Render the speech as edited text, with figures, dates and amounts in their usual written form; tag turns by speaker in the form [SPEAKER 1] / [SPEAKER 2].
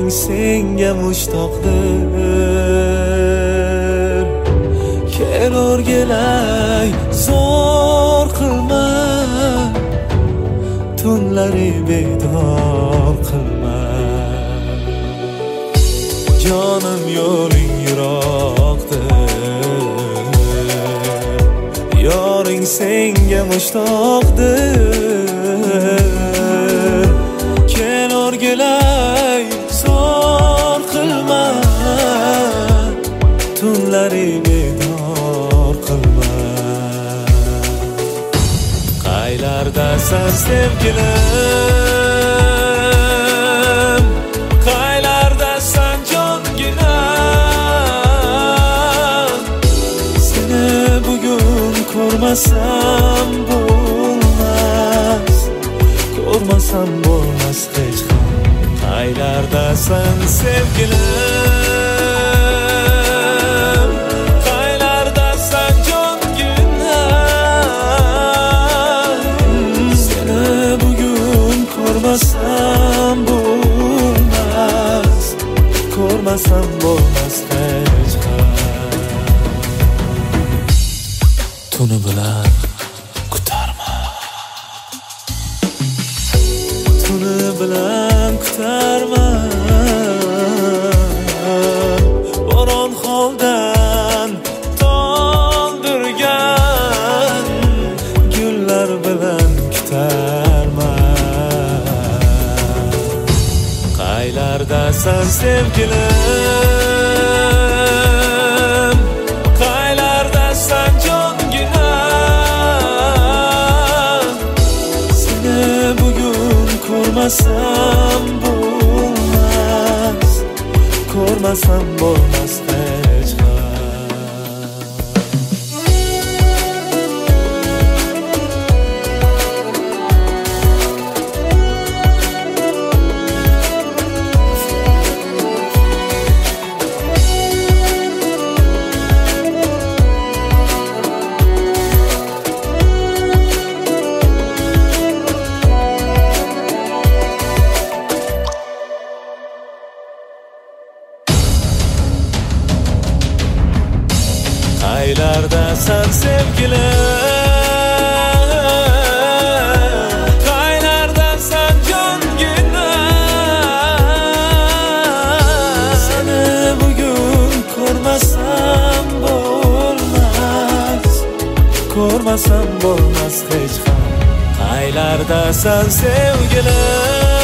[SPEAKER 1] yoring senga mushtoqdir. Kel o'rgilay, zo'r qilma, tunlari bedor qilma. Jonim yo'ling yiroqdir, yoring senga mushtoqdir. Kel o'rgilay, zo'r qilma, tunlari bedor qilma. Qaylardasan sevgilim, qaylardasan jonginam. Seni bugun ko'rmasam bo'lmas, ko'rmasam bo'lmas hech ham. Qaylardasan sevgilim, qaylardasan jonginam. Seni bugun ko'rmasam bo'lmas, ko'rmasam bo'lmas hech ham. Tuni bilan kutarma, tuni bilan kutarma. Boron holdan to'ldirgan gullar bilan kutarma. Qaylardasan sevgilim, qaylardasan jonginam. Seni bugun ko'rmasam bo'lmas, ko'rmasam bo'lmas hech ham. Qaylardasan sevgilim, qaylardasan jonginam. Seni bugun ko'rmasam bo'lmas, ko'rmasam bo'lmas hech ham. Qaylardasan sevgilim,